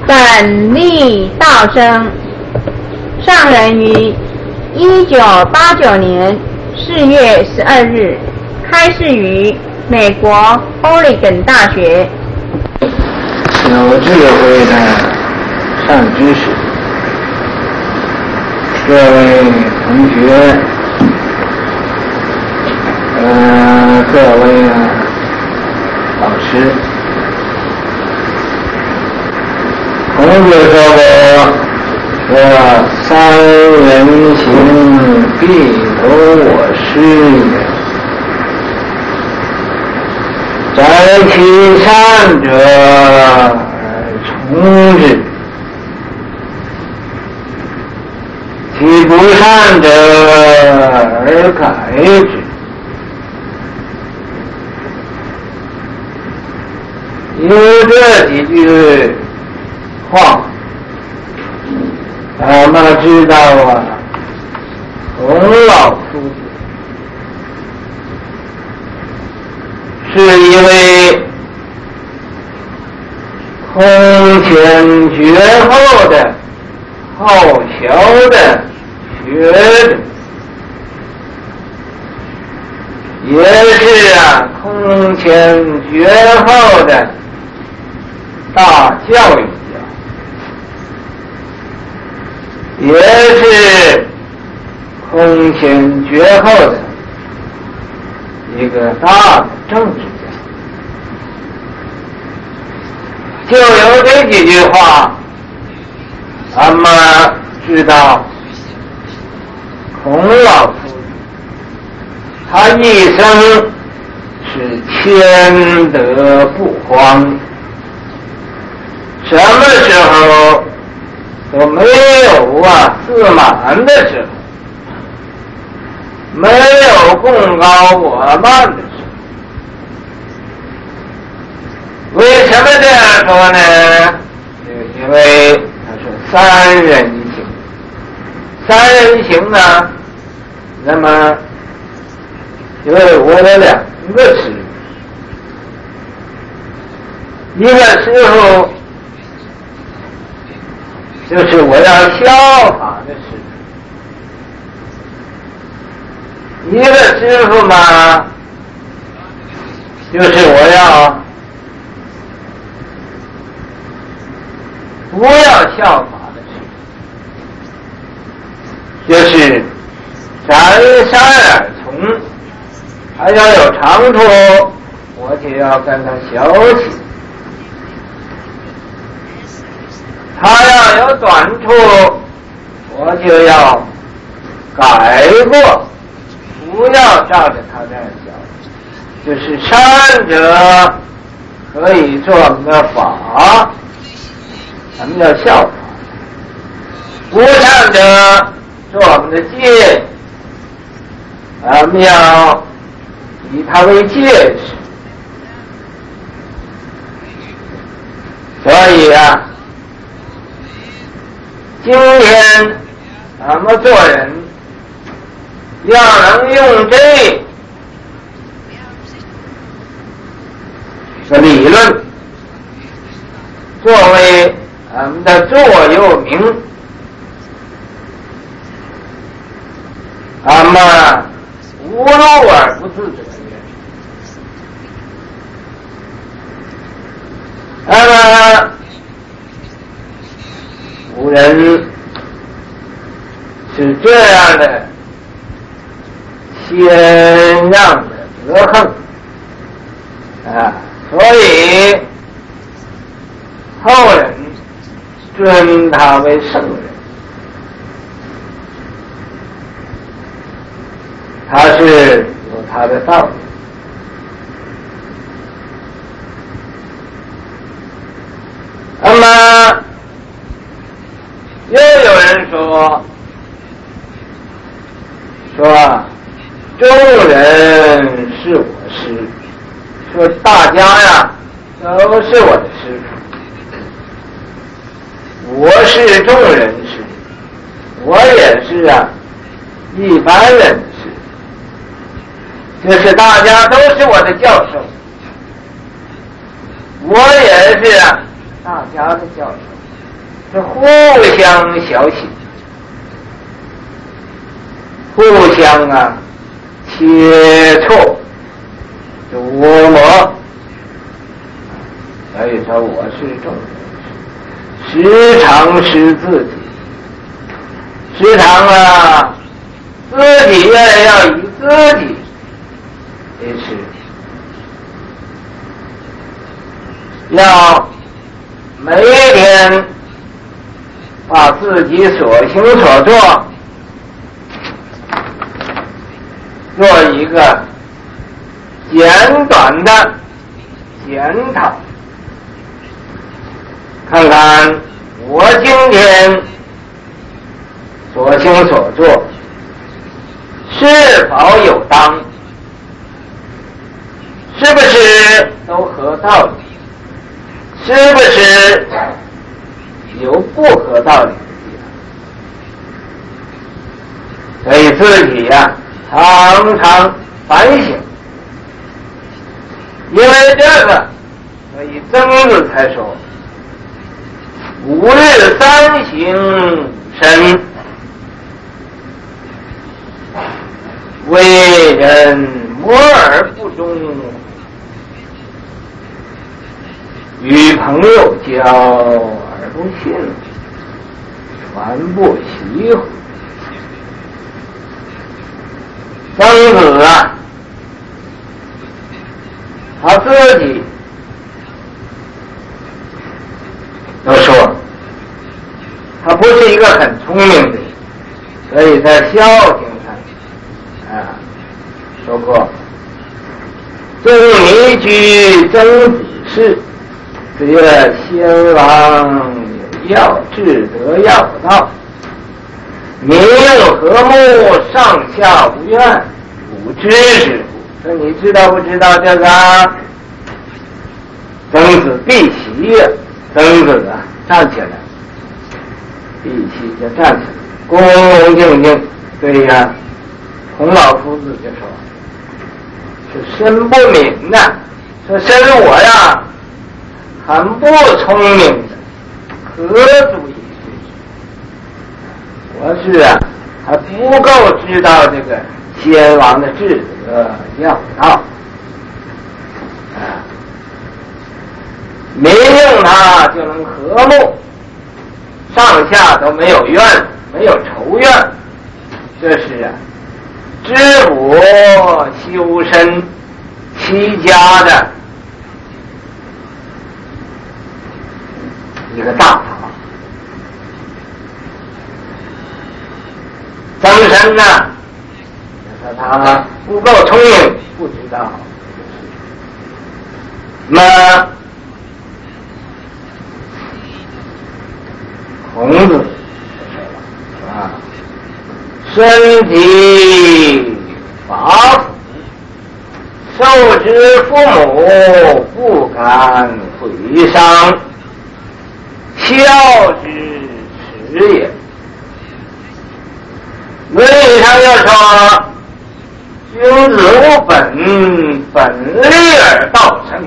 本立道生，上人于1989年4月12日开示于美国欧里根大学。 有智慧的善知识，各位同学，各位老师，孔子说过，三人行，必有我师也。摘其善者而从之，其不善者而改之。有这几句话，咱们知道孔老夫子是一位空前绝后的好学的学者，也是空前绝后的大教育家，也是空前绝后的一个大的政治家。就有这几句话，咱们知道孔老夫子他一生是谦德不荒，什么时候都没有自满的时候，没有贡高我慢的时候。为什么这样说呢？因为他是三人行。三人行呢，那么就有了两个师傅，一个师傅就是我要效法的师傅，一个师傅嘛，就是我要不要效法的师傅，就是展善而从，他要有长处，我就要跟他学习；他要有短处，我就要改过，不要照着他这样教。就是善者可以做我们的法，咱们要效法；不善者做我们的戒，咱们要以它为戒尺。所以今天咱们做人要能用这个理论作为咱们的座右铭，咱们无路而不自者也。那么古人是这样的谦让的德行所以后人尊他为圣人。他是有他的道理。那么又有人说众人是我师，说大家都是我的师傅，我是众人师，我也是一般人的师，就是大家都是我的教授，我也是大家的教授。 是互相小喜，互相切磋琢磨。所以说我是众人师，时常是自己，时常自己要以自己为师，要每一天把自己所行所做做一个简短的检讨，看看我今天所行所做是否有当，是不是都合道理，是不是有不合道理的地方。所以自己常常反省，因为这个，所以曾子才说吾日三省吾身，为人摩而不忠，与朋友交而不信，传不习乎。曾子他自己都说他不是一个很聪明的人，所以在孝经上说过，仲尼居曾子室，则先王有要，志得要道，民用和睦，上下无怨，吾知之乎？说你知道不知道这个曾子避席，曾子站起来，避席就站起来，恭恭敬敬对孔老夫子就说，是身不敏的，说身我很不聪明的，何足以知？我是还不够知道这个先王的志得要道民用他就能和睦，上下都没有怨，没有仇怨，这是知补修身齐家的一个大法。曾参说他不够聪明，不知道。那么孔子说了身体发肤，受之父母，不敢毁伤，孝之始也。论语上又说，君子务本，本立而道生。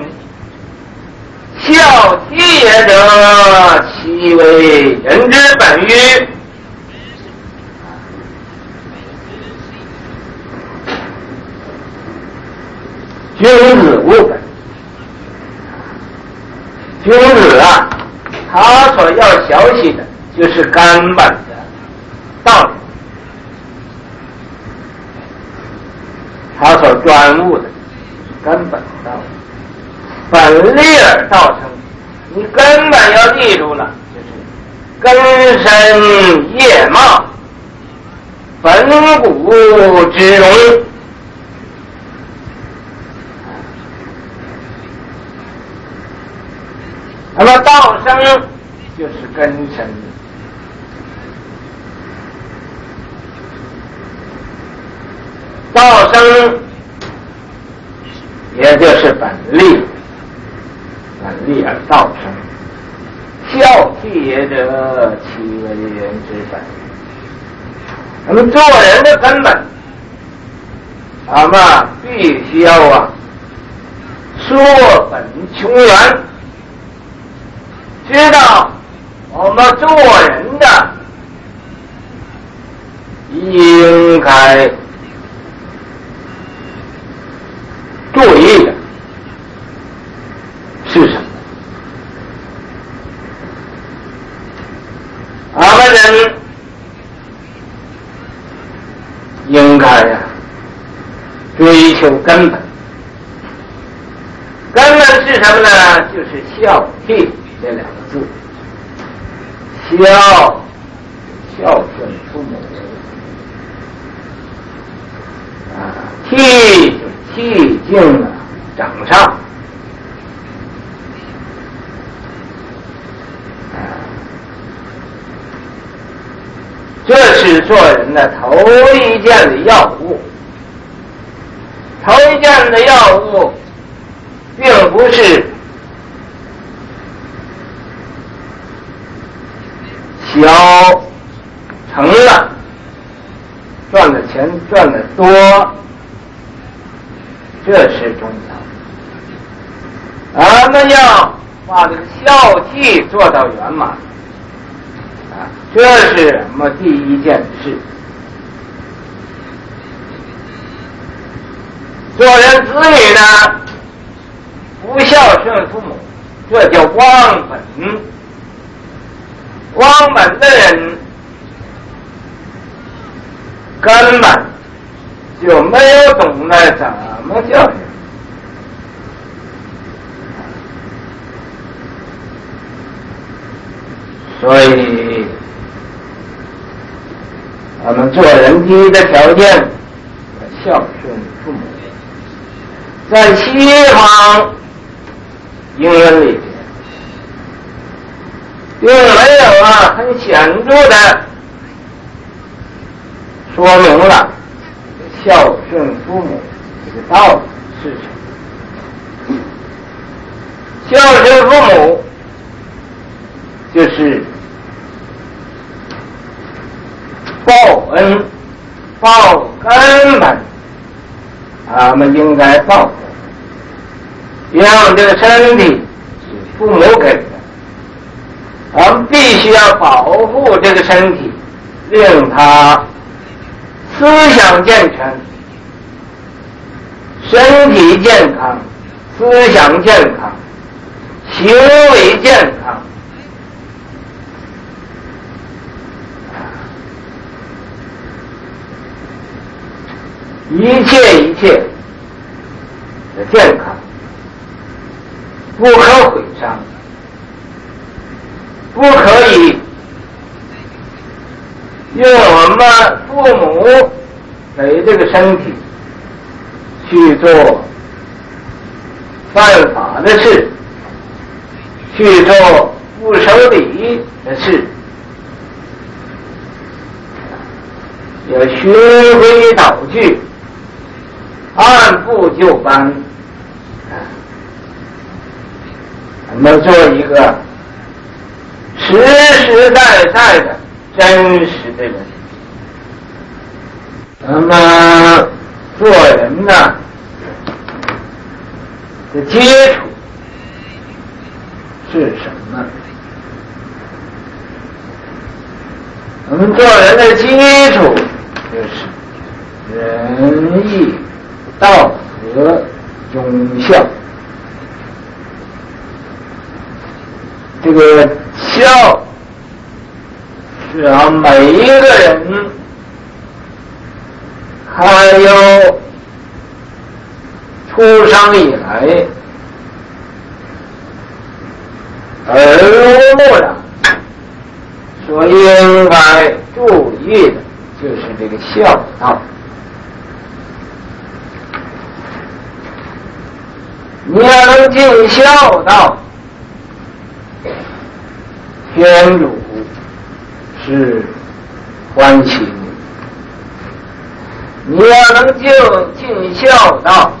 孝悌也者，其为人之本与？君子务本，君子他所要学习的就是根本的道理，他所专务的根本道理。本立而道生，你根本要记住了，就是根深叶茂，本骨之荣。那么道生就是根深，道生也就是本立，本立而道生。孝悌也者，其为人之本。那么做人的根本，咱们必须要溯本穷源，知道我我们做人的应该注意的是什么？俺们人应该追求根本。根本是什么呢？就是孝悌这两个字。孝顺父母，悌就悌敬长上，这是做人的头一件的要务。头一件的要务并不是小成了，赚的钱赚的多，这是重要。咱们要把这个孝悌做到圆满，这是我们第一件事。做人子女呢，不孝顺父母，这叫忘本。忘本的人根本就没有懂得怎么教育。所以我们做人第一的条件要孝顺父母。在西方英文里并没有很显著的说明了孝顺父母这个道理是什么。孝顺父母就是报恩报根本，我们应该报，让这个身体是父母给的，我们必须要保护这个身体，令它思想健全，身体健康，思想健康，行为健康。一切的健康不可毁伤，不可以用我们父母给这个身体去做犯法的事，去做不守礼的事，要循规蹈矩，按部就班，我们做一个实实在在的真实的人。那么做人呢的基础是什么？我们做人的基础就是仁义道德忠孝。这个孝是让每一个人还有出生以来耳濡目染所应该注意的，就是这个孝道。你要能尽孝道，天主是欢喜你；你要能尽孝道，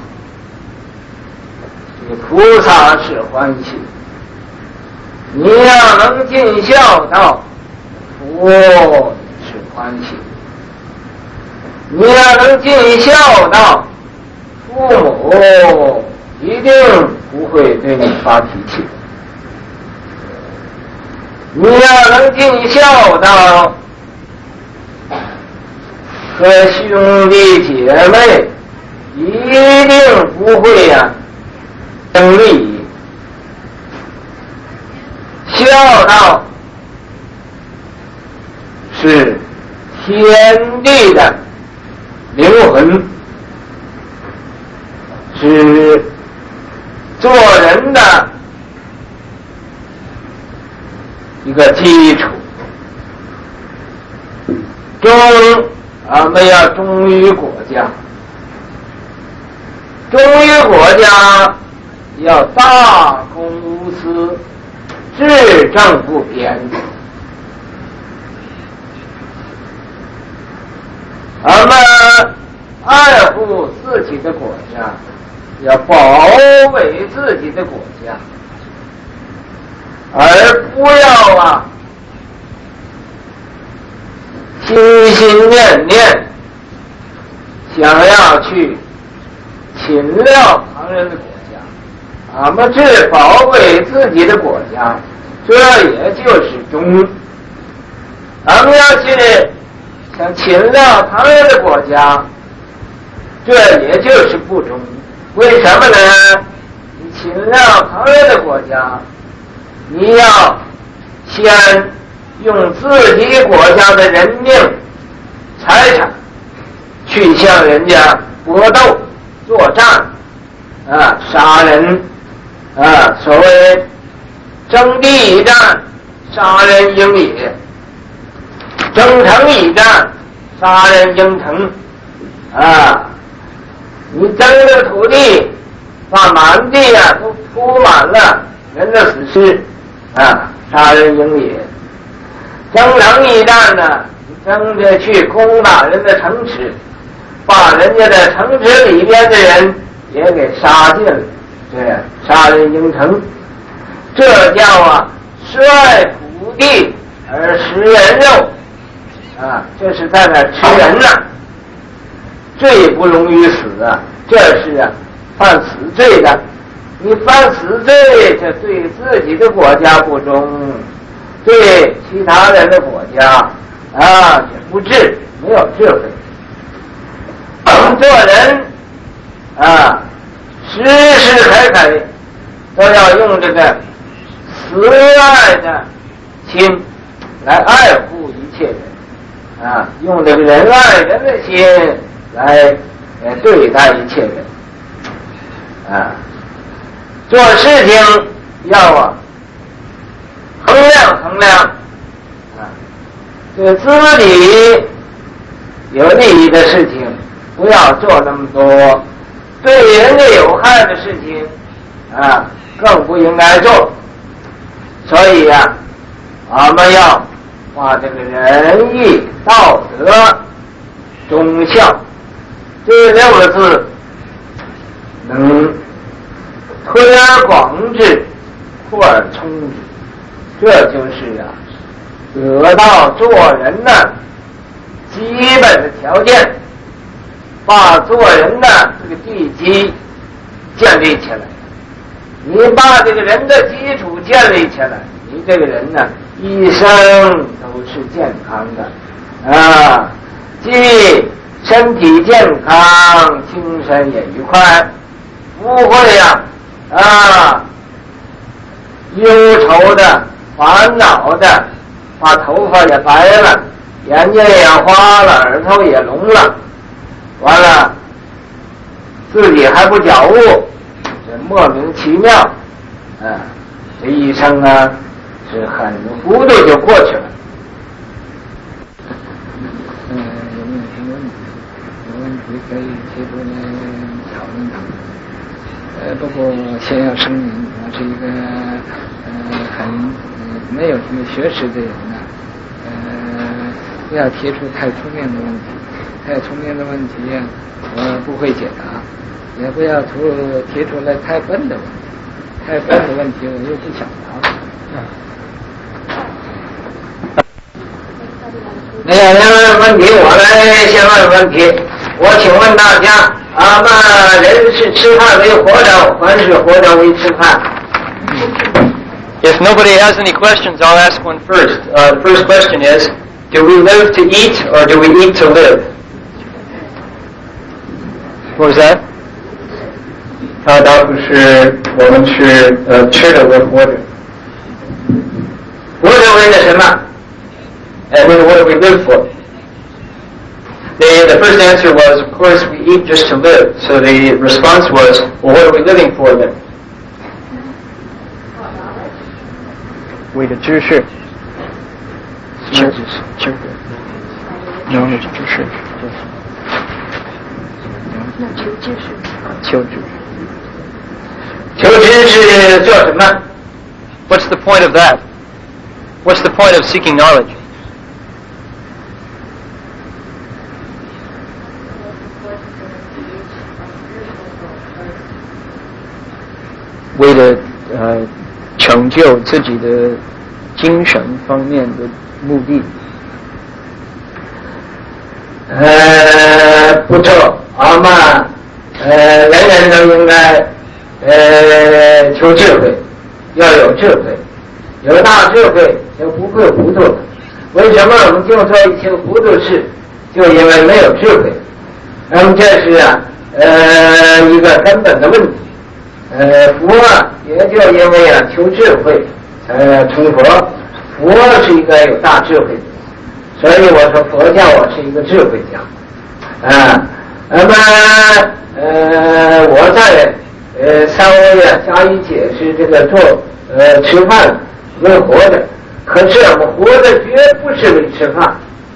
这个菩萨是欢喜；你要能尽孝道，佛是欢喜；你要能尽孝道，父母一定不会对你发脾气。 你要能尽孝道，和兄弟姐妹一定不会争利益。孝道是天地的灵魂，是做人的一个基础。我们要忠于国家，忠于国家要大公无私，治政不偏。我们爱护自己的国家，要保卫自己的国家，而不要心心念念想要去侵略旁人的国家。我们只保卫自己的国家，这也就是忠。我们要去想侵略旁人的国家，这也就是不忠。为什么呢？你侵略旁人的国家，你要先用自己国家的人命财产去向人家搏斗作战杀人所谓征地一战，杀人应也；征城一战，杀人应城。你征的土地把满地都铺满了人的死尸杀人应也。征城一战呢，你争着去攻打人的城池，把人家的城池里边的人也给杀尽了，这杀人应城。这叫率土地而食人肉这是在那吃人罪不容于死这是犯死罪的。你犯死罪，这对自己的国家不忠，对其他人的国家也不智，没有智慧。做人时时刻刻都要用这个慈爱的心来爱护一切人用这个仁爱人的心来对待一切人做事情要衡量对自己有利益的事情不要做那么多，对人家有害的事情更不应该做。所以我们要把这个仁义道德忠孝这6个字能推而广之，扩而充之，这就是得到做人的基本的条件，把做人的这个地基建立起来。你把这个人的基础建立起来，你这个人一生都是健康的既身体健康，精神也愉快，不会忧愁的烦恼的，把头发也白了，眼睛也花了，耳朵也聋了，完了自己还不觉悟，这莫名其妙这一生是很糊涂就过去了。 有没有什么问题？有问题可以提出来讨论。不过先要声明，我是一个没有什么学识的人不要提出太出面的问题，太出面的问题我不会解答，也不要提出来太笨的问题，太笨的问题我又不想答。 没有人问问题，我来先问问题。我请问大家人是吃饭为活着，还是活着为吃饭？ If nobody has any questions, I'll ask one first. The first question is, do we live to eat or do we eat to live? What was that? 他答复是我们吃的为活着，活着为了什么？ And then what do we live for? The first answer was, of course, we eat just to live. So the response was, well, what are we living for then? 为了知识， 知识， 求知是做什么？ What's the point of that? What's the point of seeking knowledge? 为了成就自己的精神方面的目的。 不错，我们人人都应该求智慧，要有智慧，有大智慧就不会糊涂了。为什么我们就做一些糊涂事？就因为没有智慧。那么这是一个根本的问题。佛也就因为求智慧成佛，佛是一个有大智慧的，所以我说佛教我是一个智慧家。那么我在稍微加以解释这个做吃饭为活着，可是我们活着绝不是为吃饭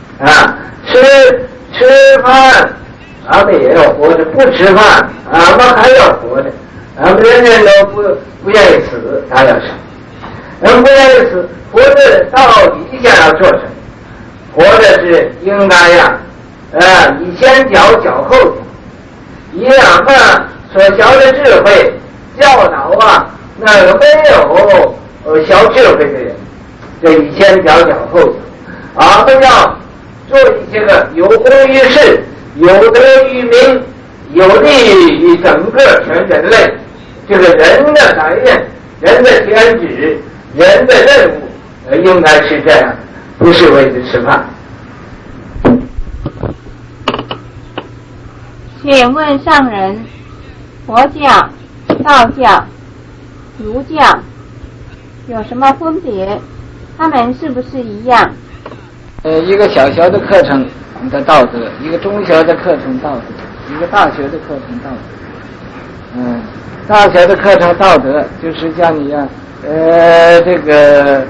吃饭俺们也要活着，不吃饭俺们还要活着。俺们人人都不愿意死，当然是。人不愿意死，活着到底想要做什么？活着是应该以先脚脚后脚，以两个所学的智慧教导那个没有小智慧的人，就以先脚脚后脚。俺们要做一些个有功于世、有德于民、有利于整个全人类。这个人的责任、人的天职、人的任务，应该是这样，不是为了吃饭。 请问上人，佛教、道教、儒教有什么分别？他们是不是一样？ 一个小学的课程的道德，一个中学的课程道德，一个大学的课程道德。大学的课程道德就是叫你这个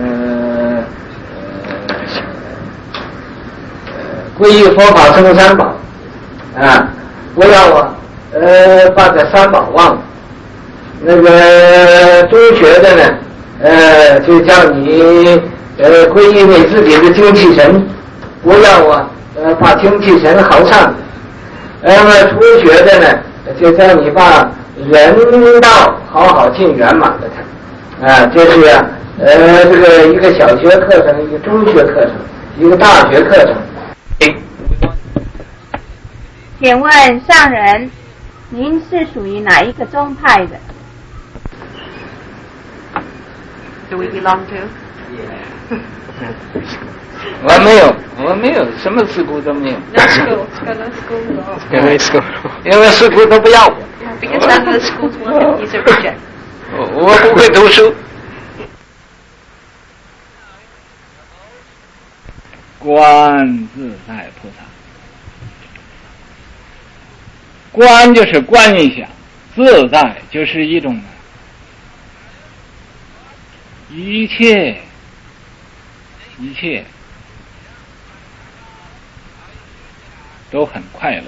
皈依佛法僧三宝不要把这三宝忘了。那个中学的呢就叫你皈依你自己的精气神，不要把精气神耗上。那么初学的呢就叫你把人道好好尽圆满的它这是这个一个小学课程，一个中学课程，一个大学课程。 请问上人，您是属于哪一个宗派的？ Do we belong to? 我没有，什么事故都没有。 No school. No school. 因为事故都不要我。 Because none of the schools want him. He's a reject. 我不会读书。观自在菩萨，观就是观一下，自在就是一种一切都很快乐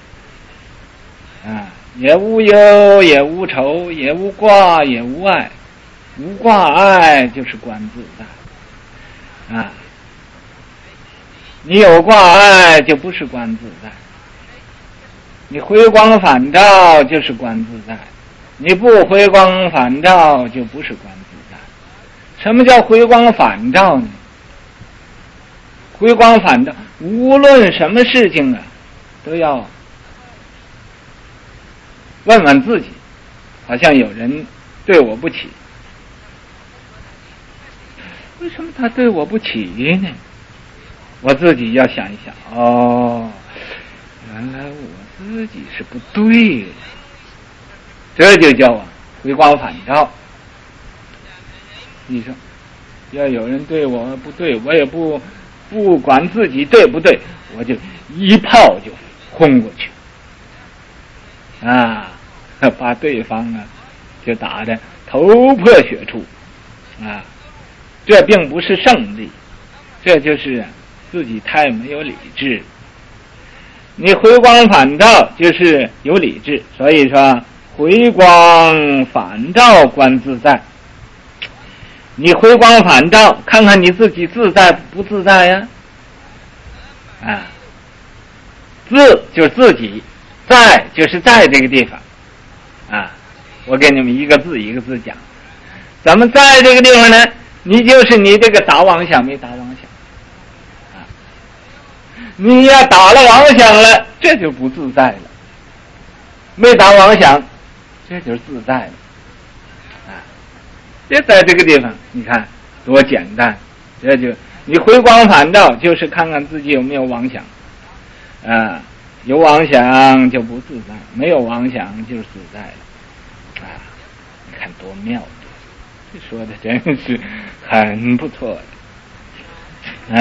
也无忧，也无愁，也无挂，也无碍。无挂碍就是观自在你有挂碍就不是观自在，你回光返照就是观自在，你不回光返照就不是观自在。什么叫回光返照呢？回光返照，无论什么事情都要问问自己，好像有人对我不起， 为什么他对我不起呢？我自己要想一想，原来我自己是不对的，这就叫回光返照。你说要有人对我不对，我也不管自己对不对，我就一炮就轰过去啊，把对方就打得头破血出啊！这并不是胜利，这就是自己太没有理智。你回光返照就是有理智，所以说回光返照观自在。你回光返照，看看你自己自在不自在呀？自就是自己，在就是在这个地方我给你们一个字一个字讲。咱们在这个地方呢，你就是你这个打妄想没打妄想你要打了妄想了，这就不自在了；没打妄想，这就是自在了这在这个地方，你看多简单。这就你回光返照，就是看看自己有没有妄想有妄想就不自在，没有妄想就是自在了你看多妙，这说的真是很不错的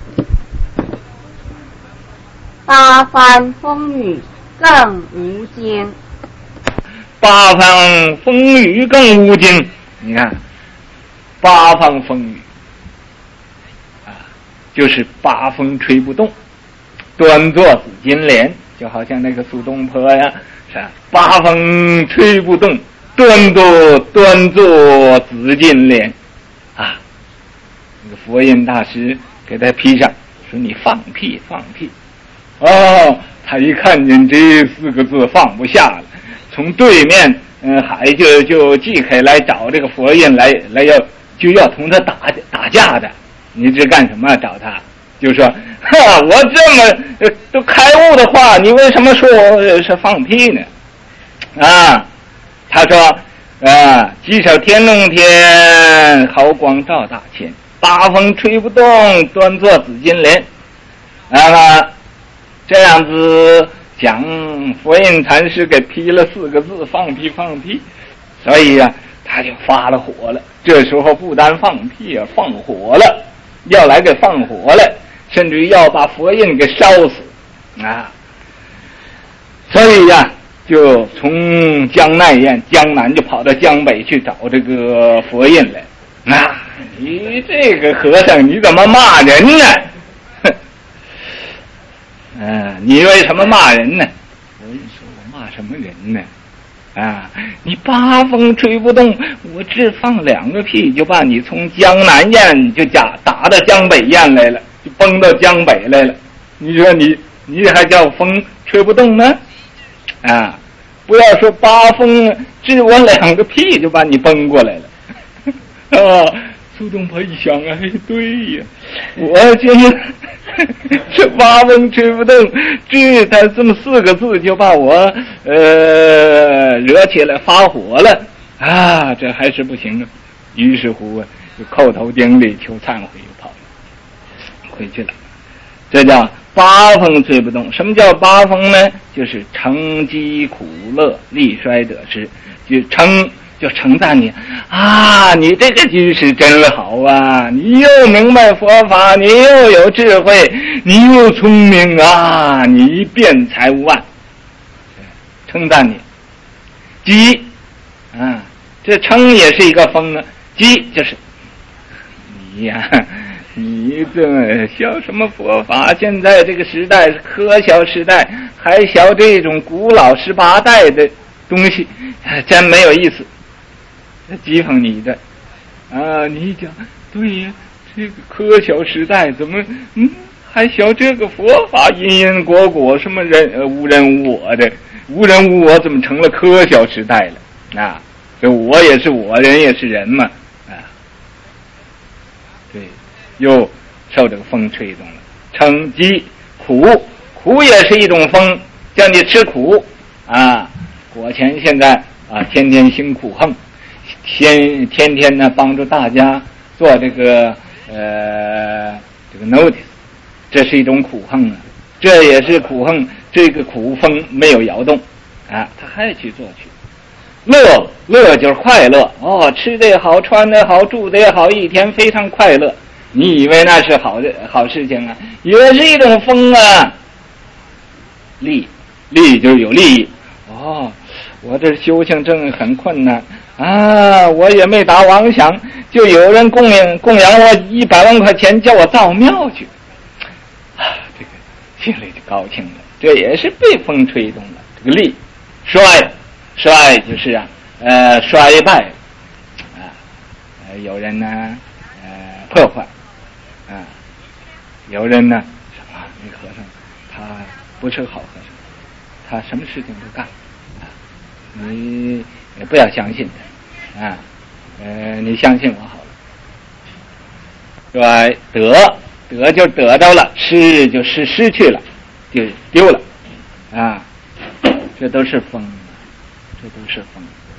八方风雨更无惊， 八方风雨更无惊。你看八方风雨就是八风吹不动，端坐紫金莲，就好像那个苏东坡呀，是吧？八风吹不动，端坐紫金莲那个佛印大师给他批上，说你放屁放屁他一看见这4个字放不下了，从对面海就即刻来找这个佛印来要同他打架的。你这干什么？找他就说我这么都开悟的话，你为什么说我是放屁呢？他说稽首天龙天，毫光照大千，八风吹不动，端坐紫金莲这样子讲，佛印禅师给批了4个字，放屁放屁。所以他就发了火了。这时候不单放屁放火了，要来给放火了，甚至于要把佛印给烧死所以就从江南就跑到江北去找这个佛印来你这个和尚你怎么骂人呢？你为什么骂人呢？我跟你说，我骂什么人呢？你八风吹不动，我只放2个屁就把你从江南燕就打到江北燕来了，就崩到江北来了。你说你还叫风吹不动呢？不要说八风，只我2个屁就把你崩过来了。苏东坡一想对呀，我就是这八风吹不动，他这么4个字就把我惹起来发火了这还是不行于是乎就叩头顶礼求忏悔，又跑回去了。这叫八风吹不动。什么叫八风呢？就是成积苦乐，利衰得失，就称赞你你这个居士真好你又明白佛法，你又有智慧，你又聪明你辩才无碍，称赞你。积这称也是一个风积就是你这晓什么佛法？现在这个时代是科学时代，还晓这种古老18代的东西，真没有意思。讥讽你的你讲对呀，这个科学时代怎么还晓这个佛法因因果果，什么无人无我的，无人无我怎么成了科学时代了这我也是我，人也是人嘛对，又受这个风吹动了。称积苦也是一种风，叫你吃苦果前现在天天辛苦横，天天呢帮助大家做这个notice， 这是一种苦恨啊，这也是苦恨，这个苦风没有摇动啊，他还要去做去。乐就是快乐哦，吃的也好，穿的好，住的也好，一天非常快乐。你以为那是好事情啊？也是一种风啊。利就是有利益哦。我这修行正很困难啊，我也没打妄想，就有人供养我100万块钱，叫我造庙去啊，这个心里就高兴了。这也是被风吹动了。这个利衰就是衰败啊，有人呢破坏啊，有人呢什么那和尚他不是好和尚，他什么事情都干啊，你也不要相信他啊，你相信我好了。得就得到了，失就失去了，就丢了啊，这都是风。